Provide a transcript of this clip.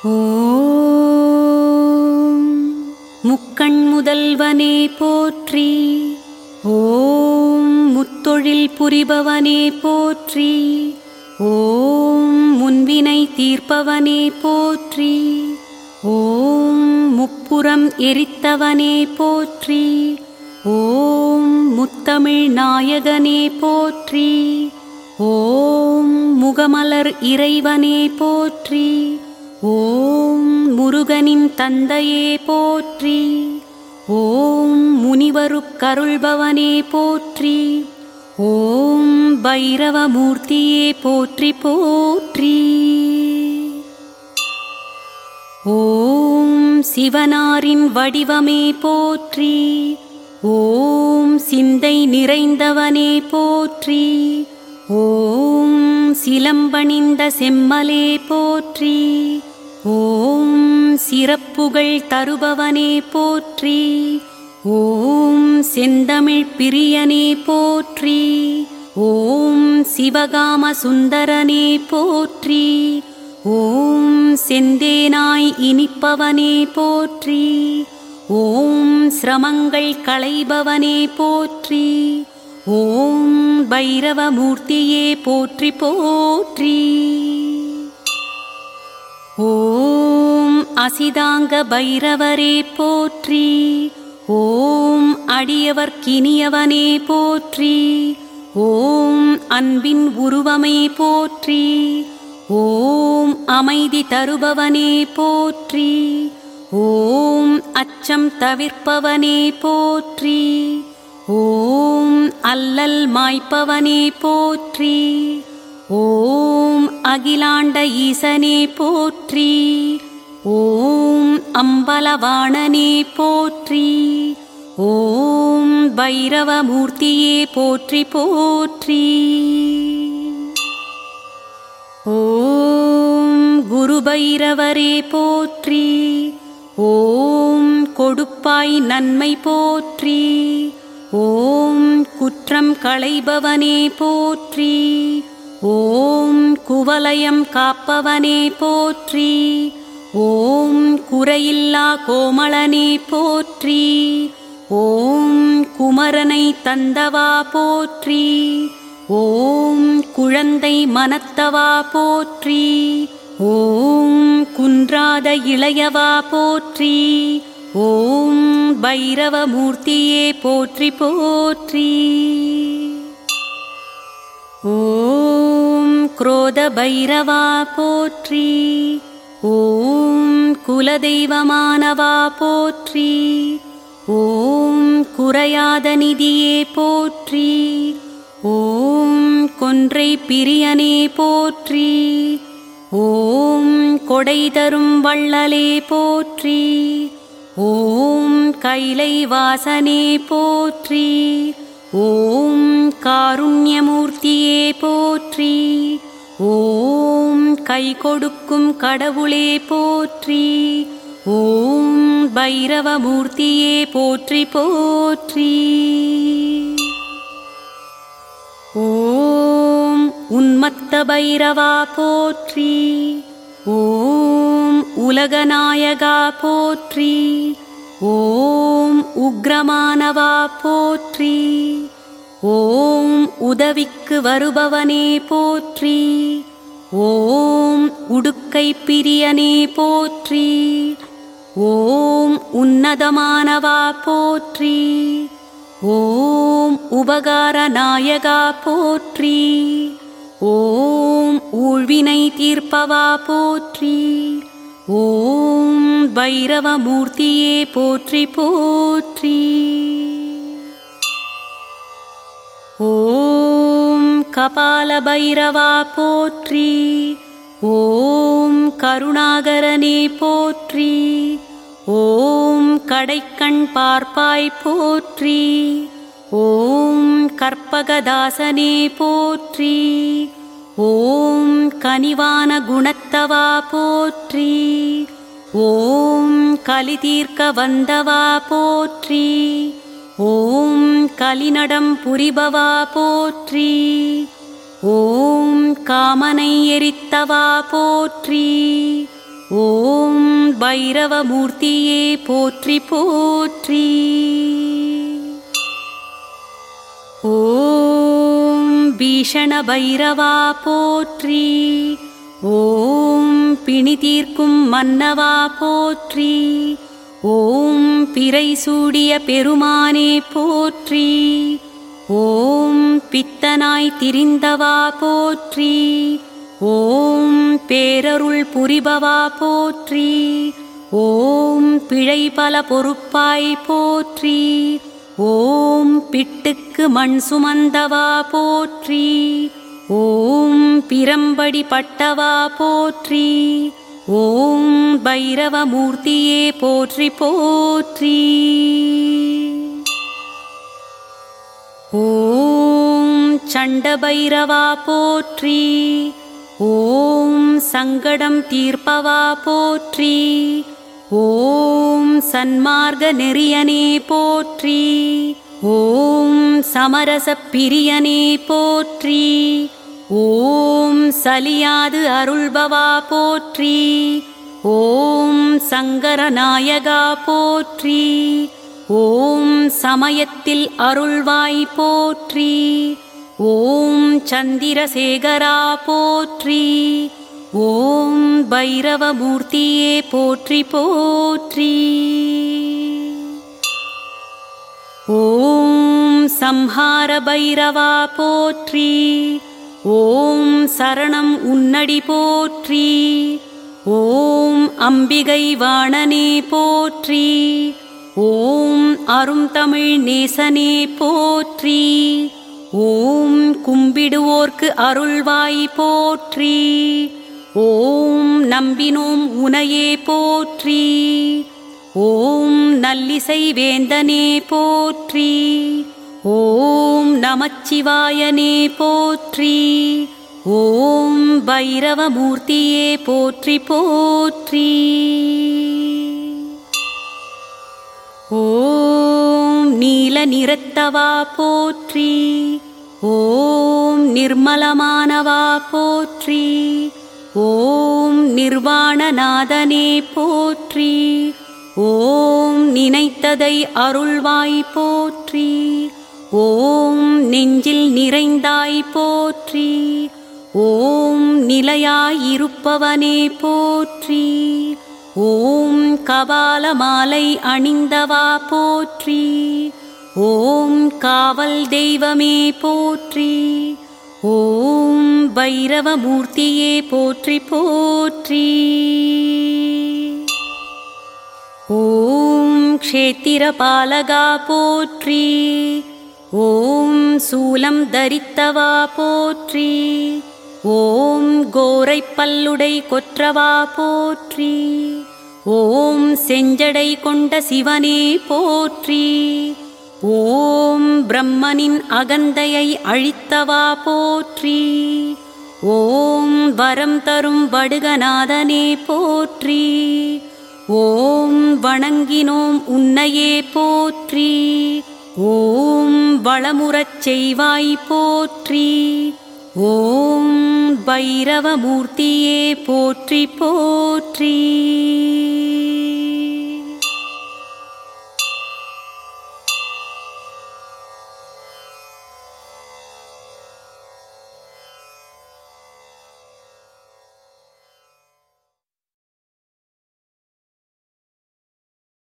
ஓம் முக்கண் முதல்வனே போற்றி. ஓம் முத்தொழில் புரிபவனே போற்றி. ஓம் முன்வினை தீர்ப்பவனே போற்றி. ஓம் முப்புறம் எரித்தவனே போற்றி. ஓம் முத்தமிழ் நாயகனே போற்றி. ஓம் முகமலர் இறைவனே போற்றி. ஓம் முருகனின் தந்தையே போற்றி. ஓம் முனிவருக்கருள்பவனே போற்றி. ஓம் பைரவமூர்த்தியே போற்றி போற்றி. ஓம் சிவனாரின் வடிவமே போற்றி. ஓம் சிந்தை நிறைந்தவனே போற்றி. ஓம் சிலம்பணிந்த செம்மலே போற்றி. ஓம் சிறப்புகள் தருபவனே போற்றி. ஓம் செந்தமிழ் பிரியனே போற்றி. ஓம் சிவகாம சுந்தரனே போற்றி. ஓம் செந்தேனாய் இனிப்பவனே போற்றி. ஓம் சிரமங்கள் களைபவனே போற்றி. ஓம் பைரவமூர்த்தியே போற்றி போற்றி. ஓம் அசிதாங்க பைரவரே போற்றி. ஓம் அடியவர்க்கினியவனே போற்றி. ஓம் அன்பின் உருவமே போற்றி. ஓம் அமைதி தருபவனே போற்றி. ஓம் அச்சம் தவிர்ப்பவனே போற்றி. ஓம் அல்லல் மாய்ப்பவனே போற்றி. ஓம் அகிலாண்ட ஈசனே போற்றி. ஓம் அம்பலவாணனே போற்றி. ஓம் பைரவமூர்த்தியே போற்றி போற்றி. ஓம் குருபைரவரே போற்றி. ஓம் கொடுப்பாய் நன்மை போற்றி. ஓம் குற்றம் களைபவனே போற்றி. ஓம் குவலயம் காப்பவனே போற்றி. ஓம் குறையில்லா கோமளனே போற்றி. ஓம் குமரனை தந்தவா போற்றி. ஓம் குழந்தை மனத்தவா போற்றி. ஓம் குன்றாத இளையவா போற்றி. ஓம் பைரவமூர்த்தியே போற்றி போற்றி. ஓம் குரோத பைரவா போற்றி. ஓம் குலதெய்வமானவா போற்றி. ஓம் குறையாத நிதியே போற்றி. ஓம் கொன்றை பிரியனே போற்றி. ஓம் கொடை தரும் வள்ளலே போற்றி. ஓம் கைலை வாசனே போற்றி. ஓம் காருண்யமூர்த்தியே போற்றி. ஓம் கை கொடுக்கும் கடவுளே போற்றி. ஓம் பைரவமூர்த்தியே போற்றி போற்றி. ஓம் உன்மத்த பைரவா போற்றி. ஓம் உலகநாயகா போற்றி. ஓம் உக்ரமானவா போற்றி. ஓம் உதவிக்கு வருபவனே போற்றி. ஓம் உடுக்கை பிரியனே போற்றி. ஓம் உன்னதமானவா போற்றி. ஓம் உபகார நாயகா போற்றி. ஓம் ஊழ்வினை தீர்ப்பவா போற்றி. ஓம் பைரவமூர்த்தியே போற்றி போற்றி. ஓம் கபால பைரவா போற்றி. ஓம் கருணாகரனே போற்றி. ஓம் கடைக்கண் பார்ப்பாய் போற்றி. ஓம் கற்பகதாசனே போற்றி. ஓம் கனிவான குணத்தவா போற்றி. ஓம் கலி தீர்க்க வந்தவா போற்றி. ஓம் கலிநடம் புரிபவா போற்றி. ஓம் காமனை எரித்தவா போற்றி. ஓம் பைரவமூர்த்தியே போற்றி போற்றி. ஓம் பீஷண பைரவா போற்றி. ஓம் பிணி தீர்க்கும் மன்னவா போற்றி. ஓம் பிறை சூடிய பெருமானே போற்றி. ஓம் பித்தனாய் திரிந்தவா போற்றி. ஓம் பேரருள் புரிபவா போற்றி. ஓம் பிழை பல பொறுப்பாய் போற்றி. ஓம் பிட்டுக்கு மண் சுமந்தவா போற்றி. ஓம் பிரம்படி பட்டவா போற்றி. ஓம் பைரவமூர்த்தியே போற்றி போற்றி. ஓம் சண்ட பைரவா போற்றி. ஓம் சங்கடம் தீர்ப்பவா போற்றி. ஓம் சன்மார்க்க நெறியனே போற்றி. ஓம் சமரச பிரியனே போற்றி. ஓம் சலியாது அருள்பவா போற்றி. ஓம் சங்கரநாயகா போற்றி. ஓம் சமயத்தில் அருள்வாய் போற்றி. ஓம் சந்திரசேகரா போற்றி. ஓம் பைரவமூர்த்தியே போற்றி போற்றி. ஓம் சம்ஹார பைரவா போற்றி. ஓம் சரணம் உன்னடி போற்றி. ஓம் அம்பிகை வாணனே போற்றி. ஓம் அரும் தமிழ் நேசனே போற்றி. ஓம் கும்பிடுவோர்க்கு அருள்வாய் போற்றி. ஓம் நம்பினோம் உனையே போற்றி. ஓம் நல்லிசை வேந்தனே போற்றி. ஓம் நமச்சிவாயனே போற்றி. ஓம் பைரவமூர்த்தியே போற்றி போற்றி. ஓம் நீல நிறத்தவா போற்றி. ஓம் நிர்மலமானவா போற்றி. ஓம் நிர்வாணநாதனே போற்றி. ஓம் நினைத்ததை அருள்வாய் போற்றி. ஓம் நெஞ்சில் நிறைந்தாய் போற்றி. ஓம் நிலையாயிருப்பவனே போற்றி. ஓம் கபால மாலை அணிந்தவா போற்றி. ஓம் காவல் தெய்வமே போற்றி. ஓம் பைரவமூர்த்தியே போற்றி போற்றி. ஓம் க்ஷேத்திரபாலகா போற்றி. ஓம் சூலம் தரித்தவா போற்றி. ஓம் கோரைப்பல்லுடை கொற்றவா போற்றி. ஓம் செஞ்சடை கொண்ட சிவனே போற்றி. ஓம் பிரம்மனின் அகந்தையை அழித்தவா போற்றி. ஓம் வரம் தரும் வடுகநாதனே போற்றி. ஓம் வணங்கினோம் உன்னையே போற்றி. ஓம் வளமுறச் செய்வாய் போற்றி. ஓம் பைரவமூர்த்தியே போற்றி போற்றி.